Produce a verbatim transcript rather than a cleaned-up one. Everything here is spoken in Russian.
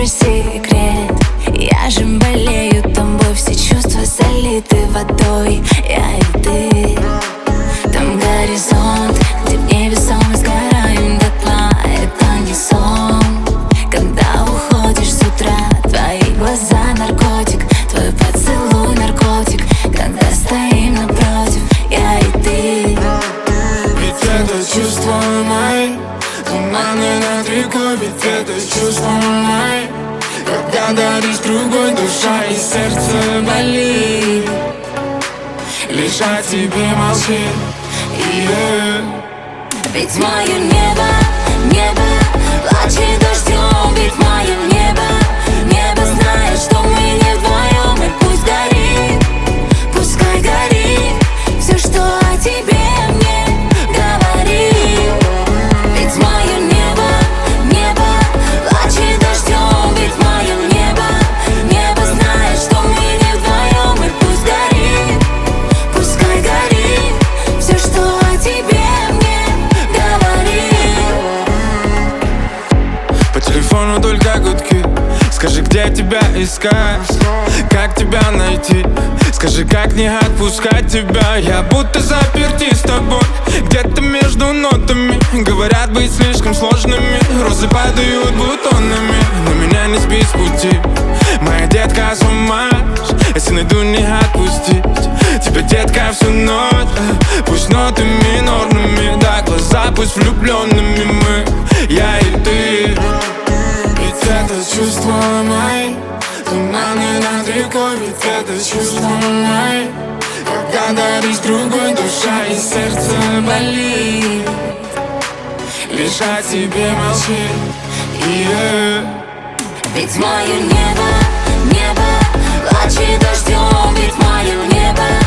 лишь секрет. Я же болею тобой, все чувства залиты водой. Я и ты. Там горизонт, где в невесомость сгораем дотла. Это не сон, когда уходишь с утра. Твои глаза наркотик, твой поцелуй наркотик, когда стоим напротив, я и ты. Ведь это чувство мои, туманы над рекой. Ведь это чувство мои, когда даришь другой, душа и сердце болит. Лишь о тебе молчит. Yeah. Ведь мое небо, небо плачет дождем. Ведь мое небо, небо знает, что мы не вдвоем. И пусть горит, пускай горит все, что о тебе мне говорит. Ведь мое небо, небо плачет дождем. Ведь мое небо, небо знает, что мы не вдвоем. И пусть горит, пускай горит все, что о тебе мне говорит. По телефону только гудки. Скажи, где тебя искать, как тебя найти. Скажи, как не отпускать тебя. Я будто заперти с тобой, где-то между нотами. Говорят, быть слишком сложными. Розы падают бутонами. На меня не спи с пути, моя детка, с ума. Если найду, не отпустить тебя, детка, всю ночь. Пусть ноты минорными, да, глаза пусть влюбленными мы, я и ты. Ведь это чувство мои, туманы над рекой. Ведь это чувство мои, когда даришь другой, душа и сердце болит. Лишь о тебе молчит. Yeah. Ведь мое небо, небо плачет дождем. Ведь мое небо,